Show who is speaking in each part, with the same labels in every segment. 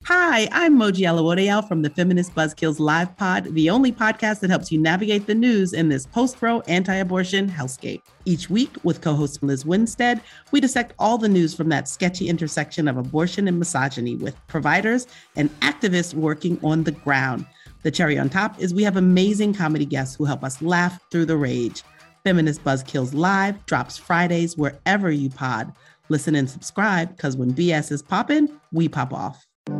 Speaker 1: Hi, I'm Moji Alawodeyal from the Feminist Buzzkills Live Pod, the only podcast that helps you navigate the news in this post-pro anti-abortion hellscape. Each week, with co-host Liz Winstead, we dissect all the news from that sketchy intersection of abortion and misogyny with providers and activists working on the ground. The cherry on top is we have amazing comedy guests who help us laugh through the rage. Feminist Buzzkills Live drops Fridays wherever you pod. Listen and subscribe, because when BS is popping, we pop off.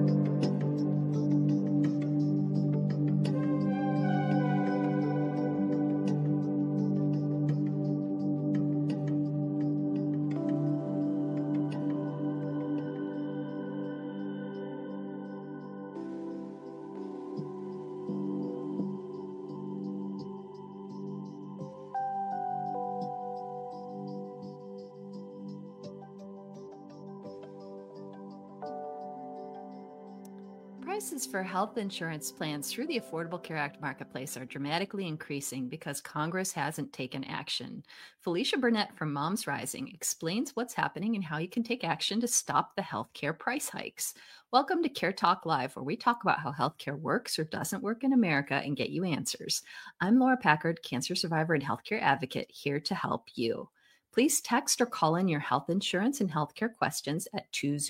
Speaker 2: Prices for health insurance plans through the Affordable Care Act marketplace are dramatically increasing because Congress hasn't taken action. Felicia Burnett from Moms Rising explains what's happening and how you can take action to stop the healthcare price hikes. Welcome to Care Talk Live, where we talk about how healthcare works or doesn't work in America and get you answers. I'm Laura Packard, cancer survivor and healthcare advocate, here to help you. Please text or call in your health insurance and healthcare questions at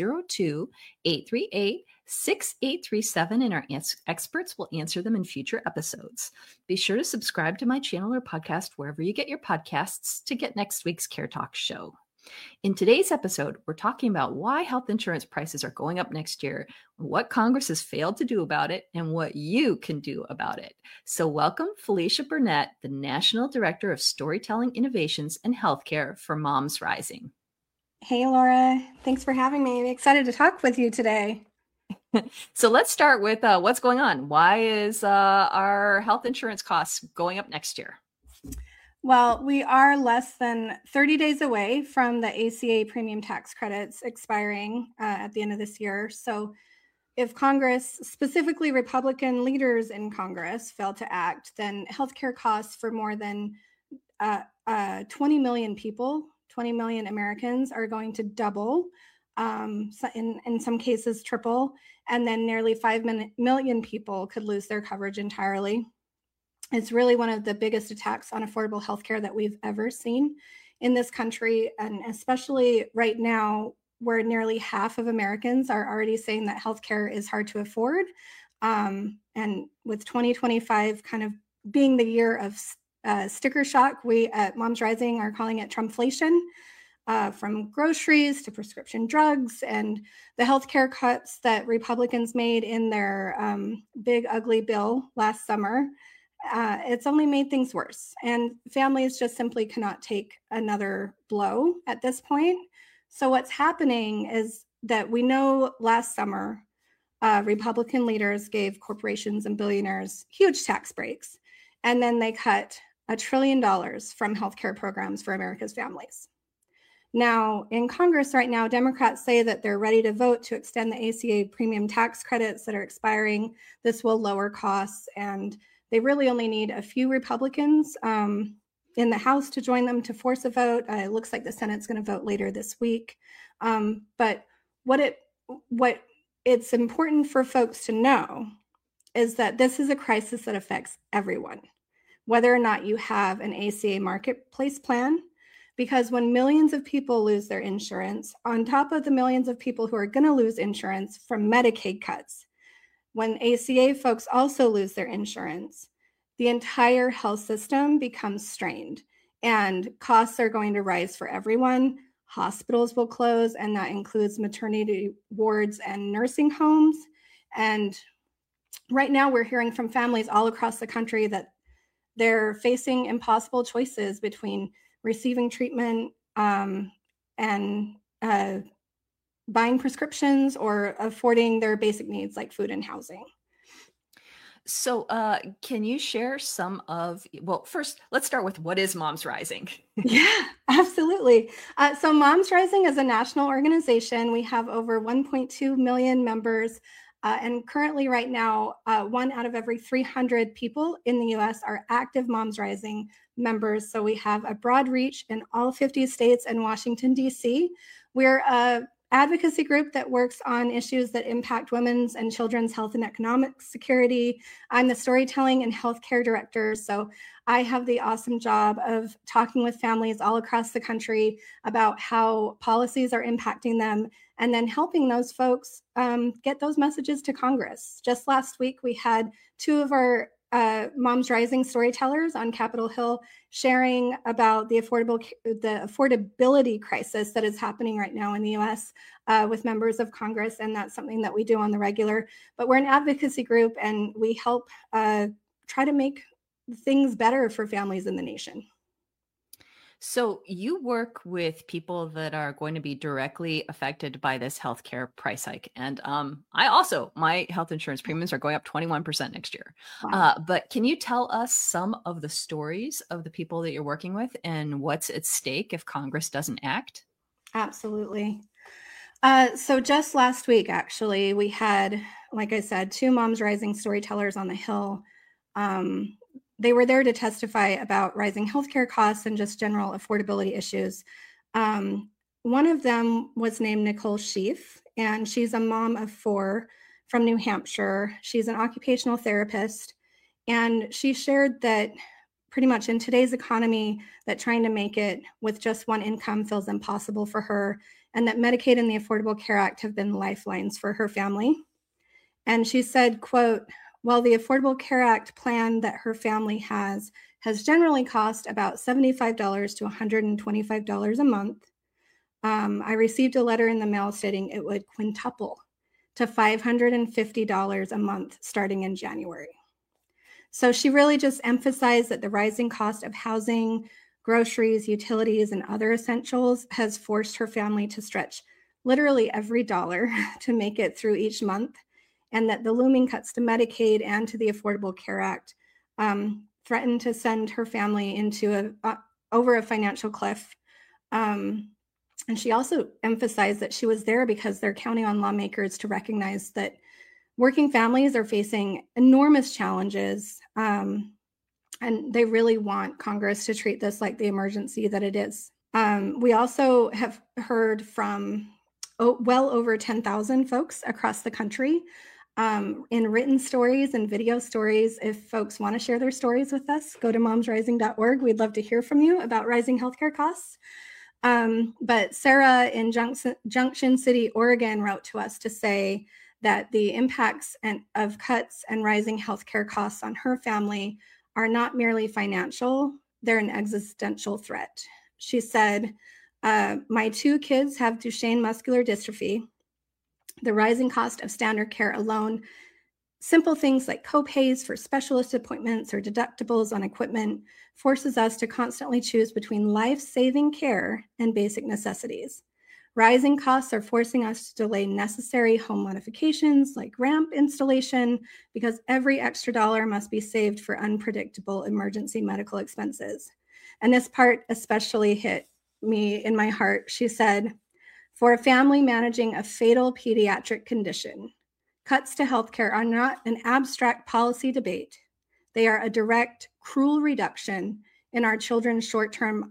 Speaker 2: 202-838-6837, and our experts will answer them in future episodes. Be sure to subscribe to my channel or podcast wherever you get your podcasts to get next week's Care Talk show. In today's episode, we're talking about why health insurance prices are going up next year, what Congress has failed to do about it, and what you can do about it. So welcome Felicia Burnett, the National Director of Storytelling Innovations and Healthcare for Moms Rising.
Speaker 3: Hey, Laura. Thanks for having me. I'm excited to talk with you today.
Speaker 2: So let's start with what's going on. Why is our health insurance costs going up next year?
Speaker 3: Well, we are less than 30 days away from the ACA premium tax credits expiring at the end of this year. So if Congress, specifically Republican leaders in Congress, fail to act, then healthcare costs for more than 20 million people, 20 million Americans, are going to double, in some cases triple, and then nearly 5 million people could lose their coverage entirely. It's really one of the biggest attacks on affordable healthcare that we've ever seen in this country, and especially right now, where nearly half of Americans are already saying that healthcare is hard to afford. And with 2025 kind of being the year of sticker shock, we at Moms Rising are calling it Trumpflation. From groceries to prescription drugs and the healthcare cuts that Republicans made in their big ugly bill last summer. It's only made things worse, and families just simply cannot take another blow at this point. So what's happening is that we know last summer, Republican leaders gave corporations and billionaires huge tax breaks, and then they cut $1 trillion from healthcare programs for America's families. Now, in Congress right now, Democrats say that they're ready to vote to extend the ACA premium tax credits that are expiring. This will lower costs, and they really only need a few Republicans in the House to join them to force a vote. It looks like the Senate's going to vote later this week. But what it's important for folks to know is that this is a crisis that affects everyone, whether or not you have an ACA marketplace plan, because when millions of people lose their insurance, on top of the millions of people who are going to lose insurance from Medicaid cuts, when ACA folks also lose their insurance, the entire health system becomes strained, and costs are going to rise for everyone. Hospitals will close, and that includes maternity wards and nursing homes. And right now we're hearing from families all across the country that they're facing impossible choices between receiving treatment and buying prescriptions or affording their basic needs like food and housing.
Speaker 2: So can you share some of, well, first, let's start with what is Moms Rising?
Speaker 3: Yeah, absolutely. So Moms Rising is a national organization. We have over 1.2 million members. And currently right now, 1 out of every 300 people in the US are active Moms Rising members. So we have a broad reach in all 50 states and Washington, DC. We're a advocacy group that works on issues that impact women's and children's health and economic security. I'm the storytelling and healthcare director. So I have the awesome job of talking with families all across the country about how policies are impacting them, and then helping those folks get those messages to Congress. Just last week, we had two of our Moms Rising storytellers on Capitol Hill sharing about the affordability crisis that is happening right now in the U.S. With members of Congress, and that's something that we do on the regular. But we're an advocacy group, and we help try to make things better for families in the nation.
Speaker 2: So you work with people that are going to be directly affected by this healthcare price hike. And my health insurance premiums are going up 21% next year.
Speaker 3: Wow.
Speaker 2: But can you tell us some of the stories of the people that you're working with and what's at stake if Congress doesn't act?
Speaker 3: Absolutely. So just last week, actually, we had, like I said, two Moms Rising storytellers on the Hill. They were there to testify about rising healthcare costs and just general affordability issues. One of them was named Nicole Sheaf, and she's a mom of 4 from New Hampshire. She's an occupational therapist, and she shared that pretty much in today's economy, that trying to make it with just one income feels impossible for her, and that Medicaid and the Affordable Care Act have been lifelines for her family. And she said, quote, "While the Affordable Care Act plan that her family has generally cost about $75 to $125 a month, I received a letter in the mail stating it would quintuple to $550 a month starting in January." So she really just emphasized that the rising cost of housing, groceries, utilities, and other essentials has forced her family to stretch literally every dollar to make it through each month, and that the looming cuts to Medicaid and to the Affordable Care Act threatened to send her family into over a financial cliff. And she also emphasized that she was there because they're counting on lawmakers to recognize that working families are facing enormous challenges, and they really want Congress to treat this like the emergency that it is. We also have heard from well over 10,000 folks across the country in written stories and video stories. If folks want to share their stories with us, go to momsrising.org. We'd love to hear from you about rising healthcare costs. But Sarah in Junction City, Oregon, wrote to us to say that the impacts of cuts and rising healthcare costs on her family are not merely financial, they're an existential threat. She said, "My 2 kids have Duchenne muscular dystrophy. The rising cost of standard care alone, simple things like copays for specialist appointments or deductibles on equipment, forces us to constantly choose between life-saving care and basic necessities. Rising costs are forcing us to delay necessary home modifications like ramp installation because every extra dollar must be saved for unpredictable emergency medical expenses." And this part especially hit me in my heart. She said, "For a family managing a fatal pediatric condition, cuts to healthcare are not an abstract policy debate. They are a direct, cruel reduction in our children's short time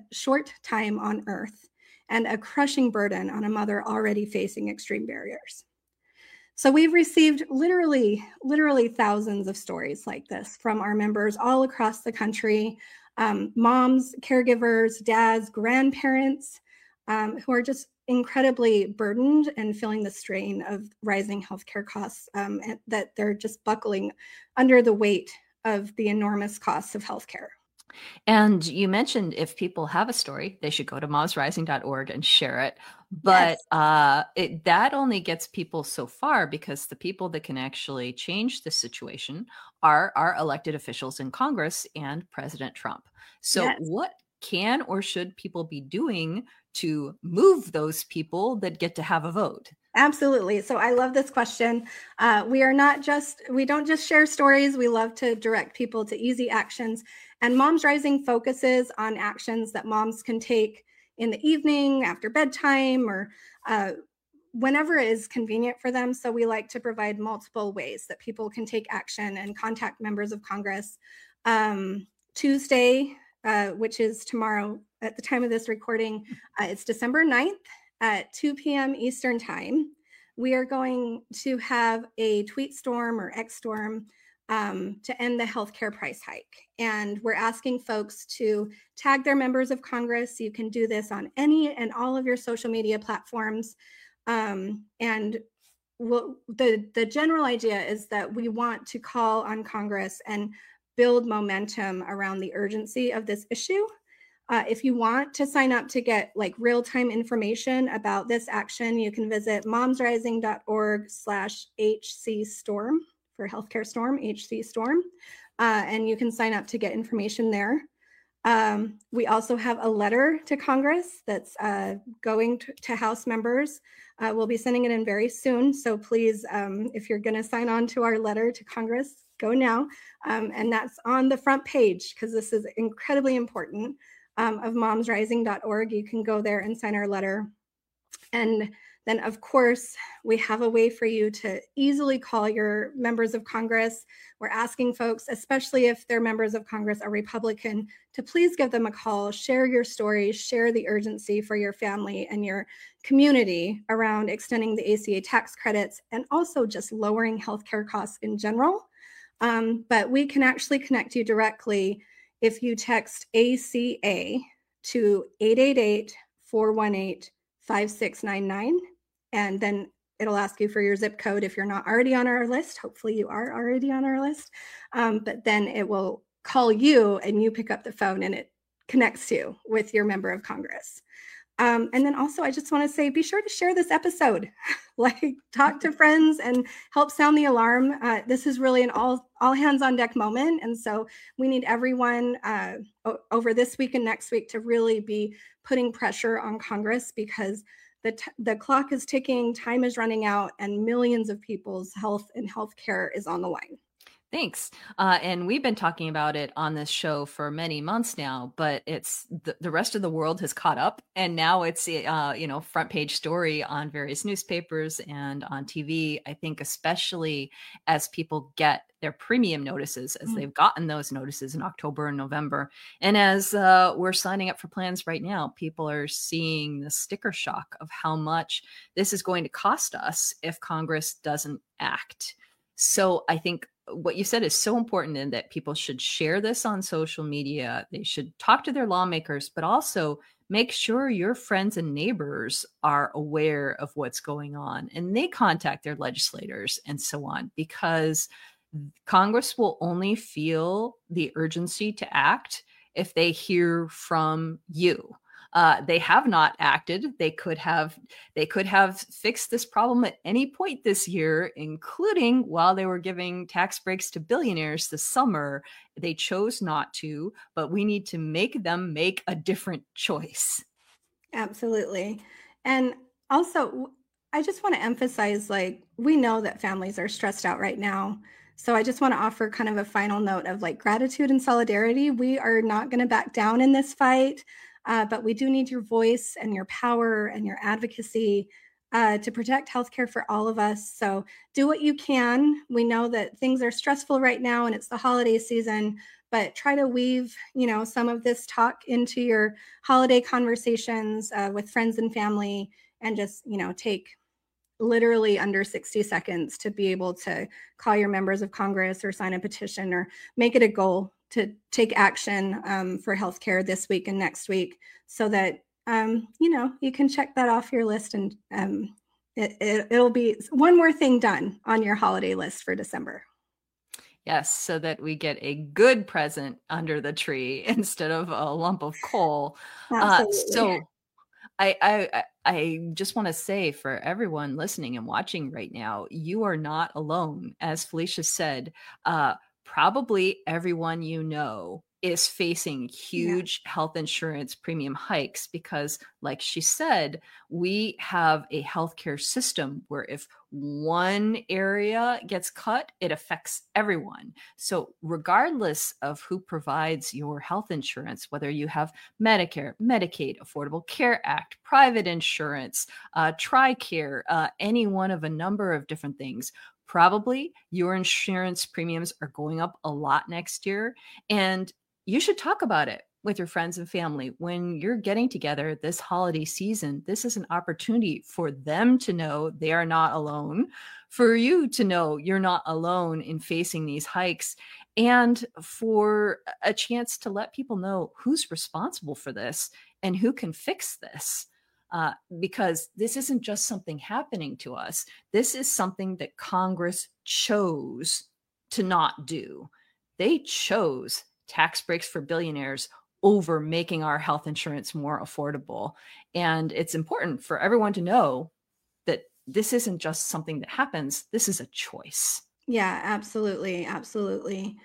Speaker 3: on Earth, and a crushing burden on a mother already facing extreme barriers." So we've received literally thousands of stories like this from our members all across the country, moms, caregivers, dads, grandparents, who are just incredibly burdened and feeling the strain of rising healthcare costs, and that they're just buckling under the weight of the enormous costs of healthcare.
Speaker 2: And you mentioned if people have a story, they should go to momsrising.org and share it. But
Speaker 3: Yes.
Speaker 2: that only gets people so far, because the people that can actually change the situation are our elected officials in Congress and President Trump. So
Speaker 3: Yes.
Speaker 2: what can or should people be doing to move those people that get to have a vote?
Speaker 3: Absolutely. So I love this question. We don't just share stories. We love to direct people to easy actions. And Moms Rising focuses on actions that moms can take in the evening, after bedtime, or whenever it is convenient for them. So we like to provide multiple ways that people can take action and contact members of Congress. Tuesday, which is tomorrow at the time of this recording, it's December 9th. at 2 p.m. Eastern Time, we are going to have a tweet storm or X storm to end the healthcare price hike. And we're asking folks to tag their members of Congress. You can do this on any and all of your social media platforms. And the general idea is that we want to call on Congress and build momentum around the urgency of this issue. If you want to sign up to get like real-time information about this action, you can visit momsrising.org/HC Storm for Healthcare Storm, HC Storm, and you can sign up to get information there. We also have a letter to Congress that's going to House members. We'll be sending it in very soon. So please, if you're going to sign on to our letter to Congress, go now. And that's on the front page because this is incredibly important of momsrising.org. You can go there and sign our letter. And then, of course, we have a way for you to easily call your members of Congress. We're asking folks, especially if their members of Congress are Republican, to please give them a call, share your story, share the urgency for your family and your community around extending the ACA tax credits and also just lowering healthcare costs in general. But we can actually connect you directly if you text ACA to 888-418-5699. And then it'll ask you for your zip code if you're not already on our list. Hopefully you are already on our list. But then it will call you and you pick up the phone and it connects you with your member of Congress. And then also, I just want to say, be sure to share this episode, like talk to friends and help sound the alarm. This is really an all hands on deck moment. And so we need everyone over this week and next week to really be putting pressure on Congress because the clock is ticking, time is running out, and millions of people's health and healthcare is on the line.
Speaker 2: Thanks. And we've been talking about it on this show for many months now, but it's the rest of the world has caught up. And now it's, front page story on various newspapers and on TV. I think especially as people get their premium notices, as they've gotten those notices in October and November. And as we're signing up for plans right now, people are seeing the sticker shock of how much this is going to cost us if Congress doesn't act. So I think what you said is so important in that people should share this on social media. They should talk to their lawmakers, but also make sure your friends and neighbors are aware of what's going on and they contact their legislators and so on, because Congress will only feel the urgency to act if they hear from you. They have not acted. They could have fixed this problem at any point this year, including while they were giving tax breaks to billionaires this summer. They chose not to, but we need to make them make a different choice.
Speaker 3: Absolutely. And also, I just want to emphasize, we know that families are stressed out right now. So I just want to offer kind of a final note of gratitude and solidarity. We are not going to back down in this fight. But we do need your voice and your power and your advocacy to protect healthcare for all of us. So do what you can. We know that things are stressful right now and it's the holiday season, but try to weave, some of this talk into your holiday conversations with friends and family and just, take literally under 60 seconds to be able to call your members of Congress or sign a petition or make it a goal to take action for healthcare this week and next week so that, you can check that off your list and it'll be one more thing done on your holiday list for December.
Speaker 2: Yes, so that we get a good present under the tree instead of a lump of coal. So I just want to say for everyone listening and watching right now, you are not alone. As Felicia said, probably everyone you know is facing huge health insurance premium hikes because, like she said, we have a healthcare system where if one area gets cut, it affects everyone. So regardless of who provides your health insurance, whether you have Medicare, Medicaid, Affordable Care Act, private insurance, TRICARE, any one of a number of different things, probably your insurance premiums are going up a lot next year. And you should talk about it with your friends and family. When you're getting together this holiday season, this is an opportunity for them to know they are not alone, for you to know you're not alone in facing these hikes, and for a chance to let people know who's responsible for this and who can fix this. Because this isn't just something happening to us. This is something that Congress chose to not do. They chose tax breaks for billionaires over making our health insurance more affordable. And it's important for everyone to know that this isn't just something that happens. This is a choice.
Speaker 3: Yeah, absolutely. Absolutely.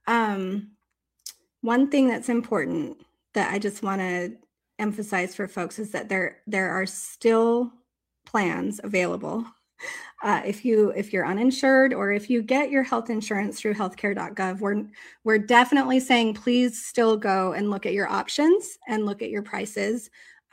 Speaker 3: One thing that's important that I just want to emphasize for folks is that there are still plans available. If you're uninsured, or if you get your health insurance through healthcare.gov, we're definitely saying please still go and look at your options and look at your prices.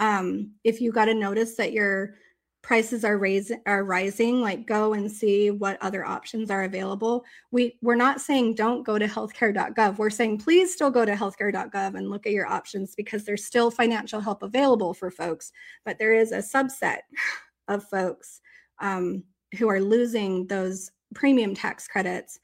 Speaker 3: If you got a notice that your prices are rising, like go and see what other options are available. We're not saying don't go to healthcare.gov. We're saying please still go to healthcare.gov and look at your options, because there's still financial help available for folks. But there is a subset of folks who are losing those premium tax credits,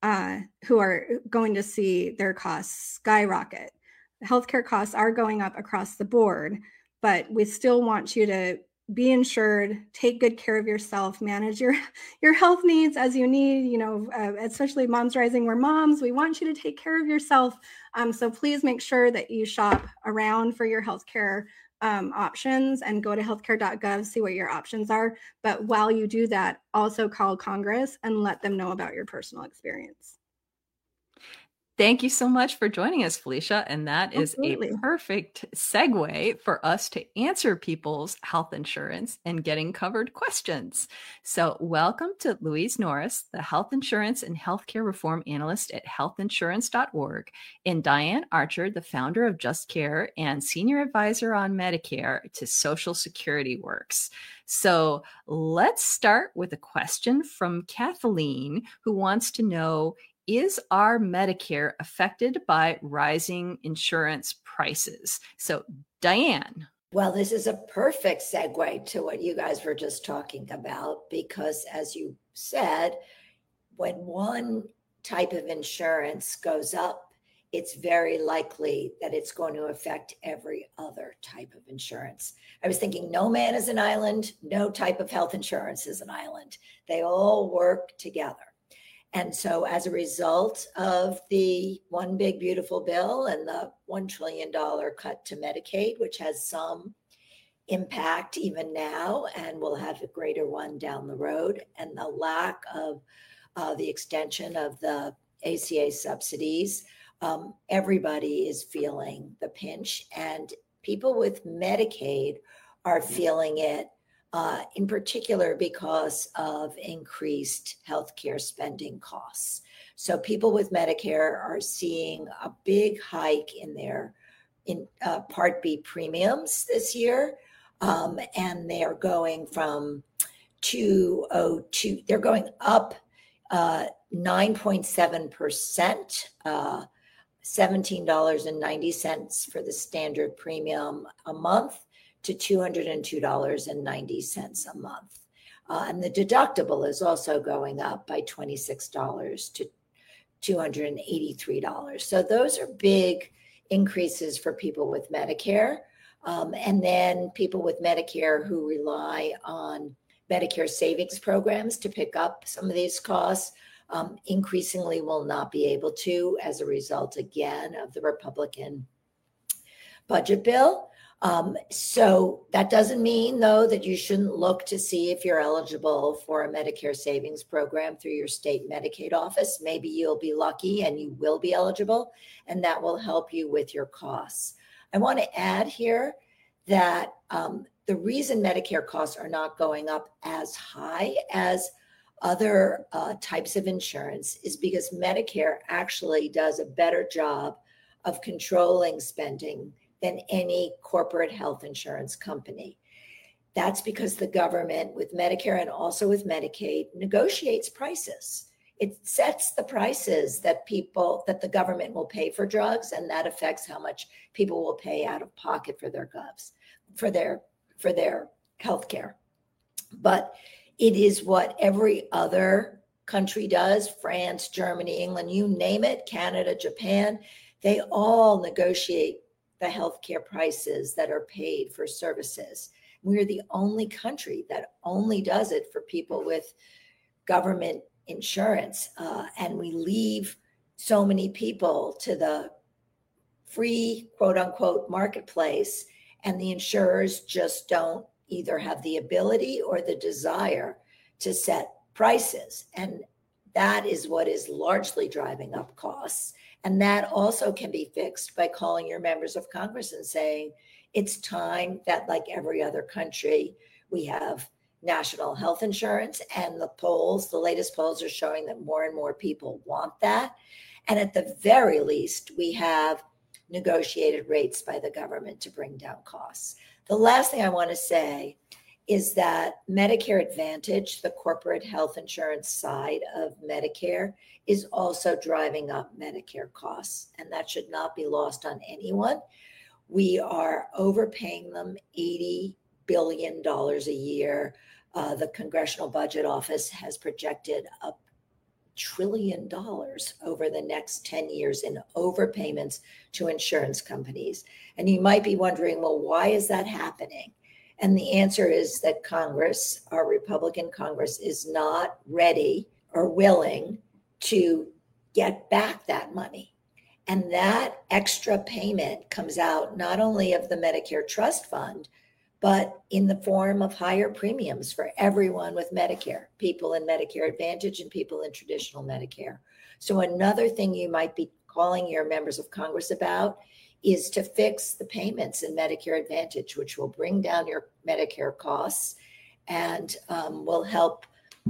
Speaker 3: who are going to see their costs skyrocket. Healthcare costs are going up across the board, but we still want you to be insured, take good care of yourself, manage your health needs as you need, especially Moms Rising. We're moms. We want you to take care of yourself. So please make sure that you shop around for your healthcare options and go to healthcare.gov, see what your options are. But while you do that, also call Congress and let them know about your personal experience.
Speaker 2: Thank you so much for joining us, Felicia. And that is
Speaker 3: Absolutely.
Speaker 2: a perfect segue for us to answer people's health insurance and getting covered questions. So welcome to Louise Norris, the Health Insurance and Healthcare Reform Analyst at healthinsurance.org, and Diane Archer, the founder of Just Care and Senior Advisor on Medicare to Social Security Works. So let's start with a question from Kathleen, who wants to know, is our Medicare affected by rising insurance prices? So, Diane.
Speaker 4: Well, this is a perfect segue to what you guys were just talking about, because as you said, when one type of insurance goes up, it's very likely that it's going to affect every other type of insurance. I was thinking no man is an island, no type of health insurance is an island. They all work together. And so as a result of the One Big Beautiful Bill and the $1 trillion cut to Medicaid, which has some impact even now and will have a greater one down the road, and the lack of the extension of the ACA subsidies, everybody is feeling the pinch. And people with Medicaid are feeling it in particular because of increased healthcare spending costs. So people with Medicare are seeing a big hike in their Part B premiums this year, and they are going from 202. They're going up 9.7%, $17.90 for the standard premium a month, to $202.90 a month. And the deductible is also going up by $26 to $283. So those are big increases for people with Medicare. And then people with Medicare who rely on Medicare savings programs to pick up some of these costs increasingly will not be able to, as a result, again, of the Republican budget bill. So that doesn't mean, though, that you shouldn't look to see if you're eligible for a Medicare savings program through your state Medicaid office. Maybe you'll be lucky and you will be eligible, and that will help you with your costs. I want to add here that the reason Medicare costs are not going up as high as other types of insurance is because Medicare actually does a better job of controlling spending than any corporate health insurance company. That's because the government with Medicare and also with Medicaid negotiates prices. it sets the prices that the government will pay for drugs, and that affects how much people will pay out of pocket for their for their health care. But it is what every other country does. France, Germany, England, you name it, Canada, Japan, they all negotiate the healthcare prices that are paid for services. We're the only country that only does it for people with government insurance. And we leave so many people to the free, quote unquote, marketplace, and the insurers just don't either have the ability or the desire to set prices. And that is what is largely driving up costs. And that also can be fixed by calling your members of Congress and saying, it's time that, like every other country, we have national health insurance. And the latest polls are showing that more and more people want that. And at the very least, we have negotiated rates by the government to bring down costs. The last thing I want to say is that Medicare Advantage, the corporate health insurance side of Medicare, is also driving up Medicare costs, and that should not be lost on anyone. We are overpaying them $80 billion a year. The Congressional Budget Office has projected $1 trillion over the next 10 years in overpayments to insurance companies. And you might be wondering, well, why is that happening? And the answer is that Congress, our Republican Congress, is not ready or willing to get back that money. And that extra payment comes out not only of the Medicare Trust Fund, but in the form of higher premiums for everyone with Medicare, people in Medicare Advantage and people in traditional Medicare. So another thing you might be calling your members of Congress about is to fix the payments in Medicare Advantage, which will bring down your Medicare costs and will help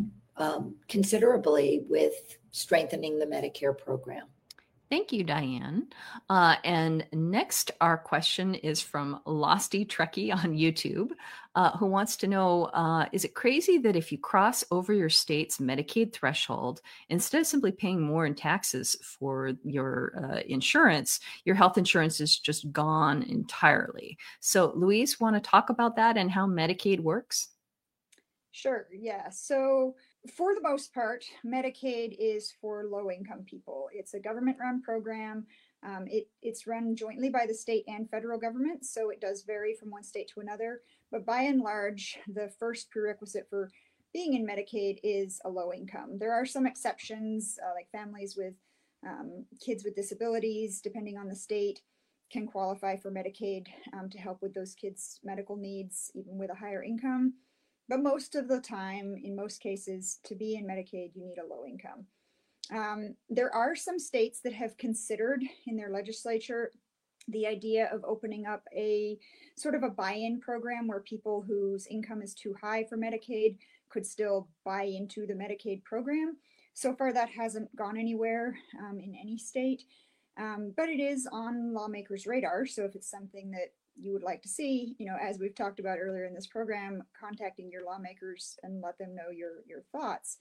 Speaker 4: considerably with strengthening the Medicare program.
Speaker 2: Thank you, Diane. And next, our question is from Losty Trekkie on YouTube, who wants to know, is it crazy that if you cross over your state's Medicaid threshold, instead of simply paying more in taxes for your insurance, your health insurance is just gone entirely? So, Louise, want to talk about that and how Medicaid works?
Speaker 5: Sure, yeah. So for the most part, Medicaid is for low-income people. It's a government-run program. It's run jointly by the state and federal government, so it does vary from one state to another. But by and large, the first prerequisite for being in Medicaid is a low income. There are some exceptions, like families with kids with disabilities, depending on the state, can qualify for Medicaid to help with those kids' medical needs, even with a higher income. But most of the time, in most cases, to be in Medicaid, you need a low income. There are some states that have considered in their legislature the idea of opening up a sort of a buy-in program where people whose income is too high for Medicaid could still buy into the Medicaid program. So far, that hasn't gone anywhere in any state, but it is on lawmakers' radar. So if it's something that you would like to see, as we've talked about earlier in this program, contacting your lawmakers and let them know your thoughts.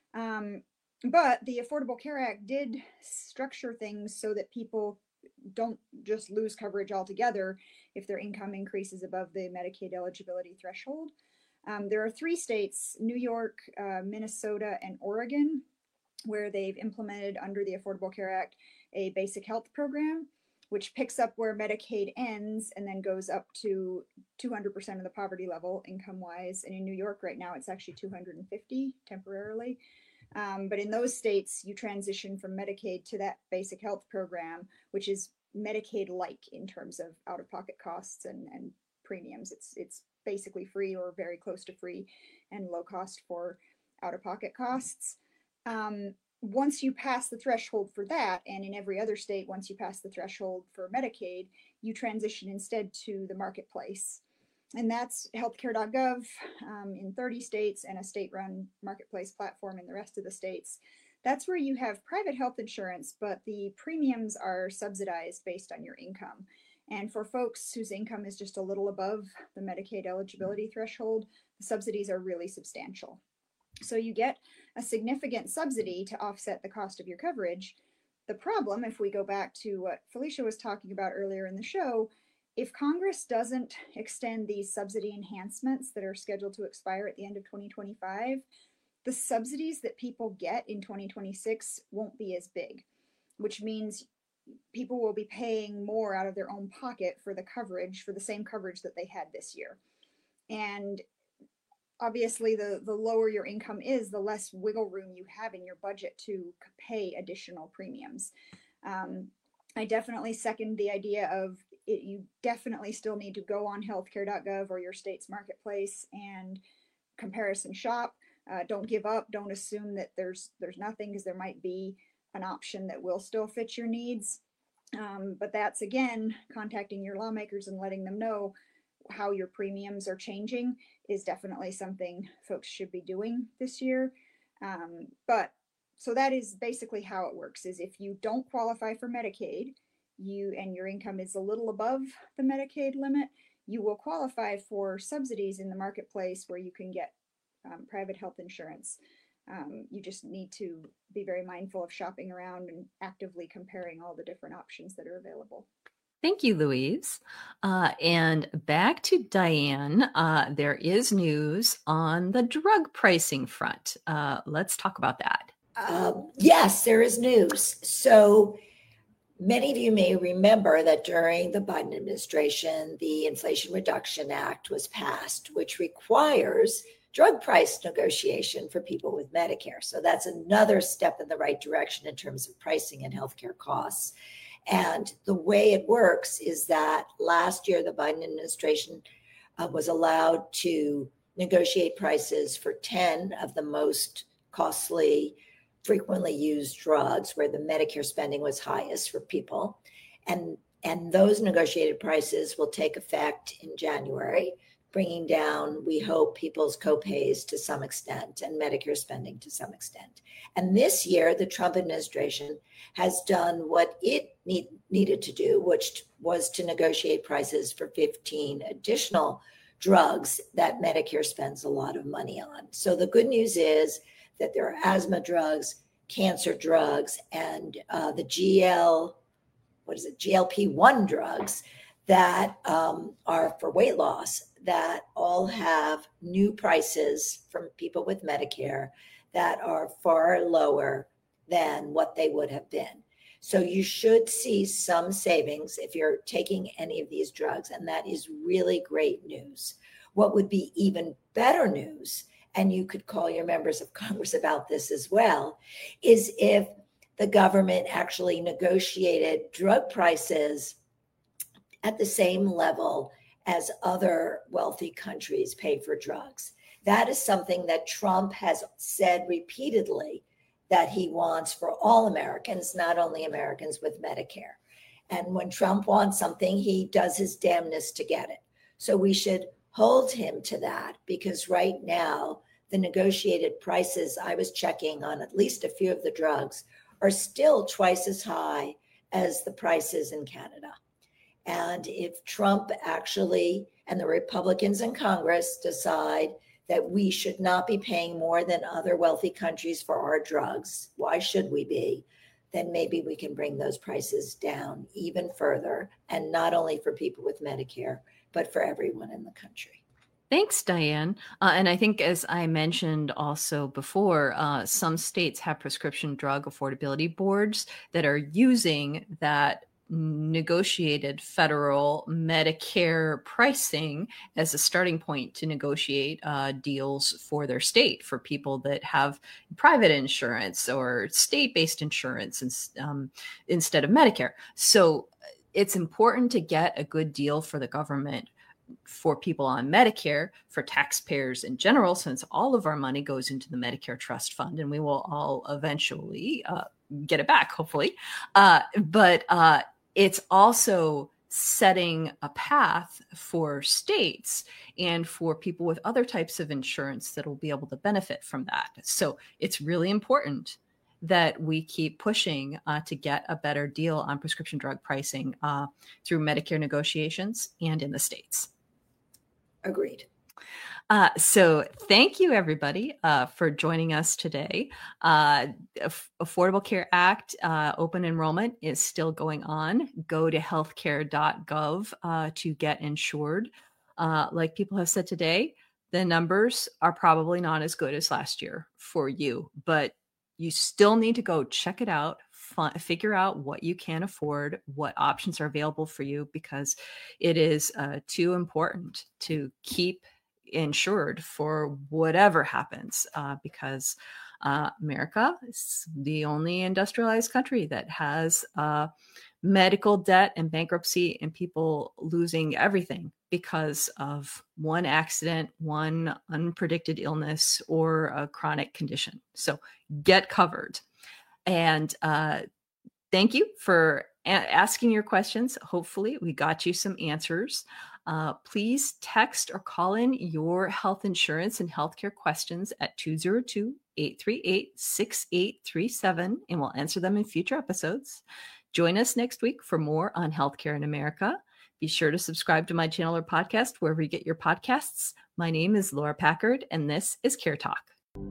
Speaker 5: But the Affordable Care Act did structure things so that people don't just lose coverage altogether if their income increases above the Medicaid eligibility threshold. There are 3 states, New York, Minnesota, and Oregon, where they've implemented under the Affordable Care Act a basic health program, which picks up where Medicaid ends and then goes up to 200% of the poverty level income-wise. And in New York right now, it's actually 250 temporarily. But in those states, you transition from Medicaid to that basic health program, which is Medicaid-like in terms of out-of-pocket costs and premiums. It's basically free or very close to free and low cost for out-of-pocket costs. Once you pass the threshold for that, and in every other state, once you pass the threshold for Medicaid, you transition instead to the marketplace. And that's healthcare.gov in 30 states and a state-run marketplace platform in the rest of the states. That's where you have private health insurance, but the premiums are subsidized based on your income. And for folks whose income is just a little above the Medicaid eligibility threshold, the subsidies are really substantial. So you get a significant subsidy to offset the cost of your coverage. The problem, if we go back to what Felicia was talking about earlier in the show, if Congress doesn't extend these subsidy enhancements that are scheduled to expire at the end of 2025, the subsidies that people get in 2026 won't be as big, which means people will be paying more out of their own pocket for the coverage, for the same coverage that they had this year. And obviously, the lower your income is, the less wiggle room you have in your budget to pay additional premiums. I definitely second the idea of it. You definitely still need to go on healthcare.gov or your state's marketplace and comparison shop. Don't give up. Don't assume that there's nothing, because there might be an option that will still fit your needs. But that's, again, contacting your lawmakers and letting them know how your premiums are changing is definitely something folks should be doing this year. But so that is basically how it works, is if you don't qualify for Medicaid, and your income is a little above the Medicaid limit, you will qualify for subsidies in the marketplace where you can get private health insurance. You just need to be very mindful of shopping around and actively comparing all the different options that are available.
Speaker 2: Thank you, Louise. And back to Diane. There is news on the drug pricing front. Let's talk about that.
Speaker 4: Yes, there is news. So many of you may remember that during the Biden administration, the Inflation Reduction Act was passed, which requires drug price negotiation for people with Medicare. So that's another step in the right direction in terms of pricing and healthcare costs. And the way it works is that last year, the Biden administration was allowed to negotiate prices for 10 of the most costly, frequently used drugs where the Medicare spending was highest for people. And those negotiated prices will take effect in January, bringing down, we hope, people's copays to some extent and Medicare spending to some extent. And this year, the Trump administration has done what it needed to do, which was to negotiate prices for 15 additional drugs that Medicare spends a lot of money on. So the good news is that there are asthma drugs, cancer drugs, and the GLP-1 drugs that are for weight loss, that all have new prices from people with Medicare that are far lower than what they would have been. So you should see some savings if you're taking any of these drugs, and that is really great news. What would be even better news, and you could call your members of Congress about this as well, is if the government actually negotiated drug prices at the same level as other wealthy countries pay for drugs. That is something that Trump has said repeatedly that he wants for all Americans, not only Americans with Medicare. And when Trump wants something, he does his damnness to get it. So we should hold him to that, because right now, the negotiated prices I was checking on at least a few of the drugs are still twice as high as the prices in Canada. And if Trump actually and the Republicans in Congress decide that we should not be paying more than other wealthy countries for our drugs, why should we be? Then maybe we can bring those prices down even further, and not only for people with Medicare, but for everyone in the country.
Speaker 2: Thanks, Diane. And I think, as I mentioned also before, some states have prescription drug affordability boards that are using that negotiated federal Medicare pricing as a starting point to negotiate deals for their state for people that have private insurance or state-based insurance instead of Medicare. So it's important to get a good deal for the government for people on Medicare, for taxpayers in general, since all of our money goes into the Medicare Trust Fund, and we will all eventually get it back, hopefully. But it's also setting a path for states and for people with other types of insurance that will be able to benefit from that. So it's really important that we keep pushing to get a better deal on prescription drug pricing through Medicare negotiations and in the states.
Speaker 4: Agreed.
Speaker 2: So thank you, everybody, for joining us today. Affordable Care Act open enrollment is still going on. Go to healthcare.gov to get insured. Like people have said today, the numbers are probably not as good as last year for you, but you still need to go check it out, figure out what you can afford, what options are available for you, because it is too important to keep insured for whatever happens, because America is the only industrialized country that has medical debt and bankruptcy and people losing everything because of one accident, one unpredicted illness, or a chronic condition. So get covered. And thank you for asking your questions. Hopefully we got you some answers. Please text or call in your health insurance and healthcare questions at 202-838-6837, and we'll answer them in future episodes. Join us next week for more on healthcare in America. Be sure to subscribe to my channel or podcast wherever you get your podcasts. My name is Laura Packard, and this is Care Talk.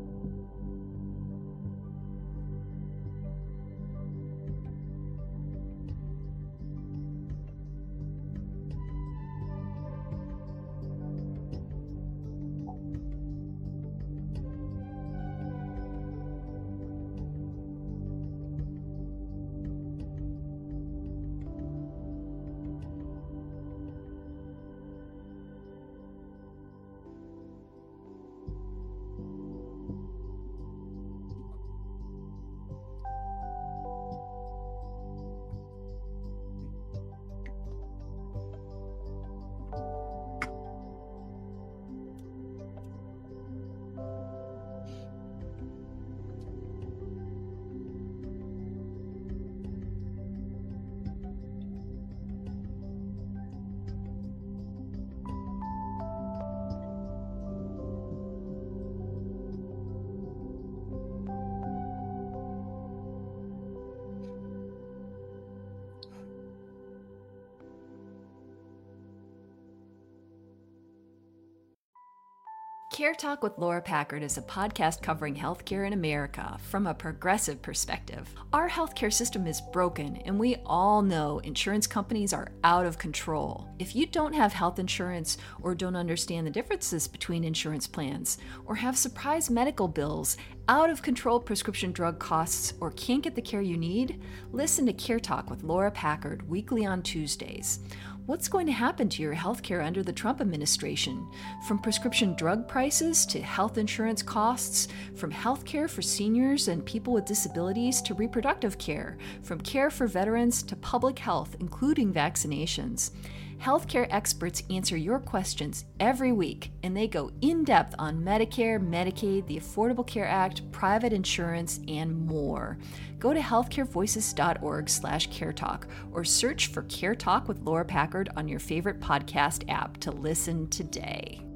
Speaker 2: Care Talk with Laura Packard is a podcast covering healthcare in America from a progressive perspective. Our healthcare system is broken, and we all know insurance companies are out of control. If you don't have health insurance or don't understand the differences between insurance plans, or have surprise medical bills, out of control prescription drug costs, or can't get the care you need, listen to Care Talk with Laura Packard weekly on Tuesdays. What's going to happen to your healthcare under the Trump administration? From prescription drug prices to health insurance costs, from healthcare for seniors and people with disabilities to reproductive care, from care for veterans to public health, including vaccinations. Healthcare experts answer your questions every week, and they go in-depth on Medicare, Medicaid, the Affordable Care Act, private insurance, and more. Go to healthcarevoices.org/caretalk or search for Care Talk with Laura Packard on your favorite podcast app to listen today.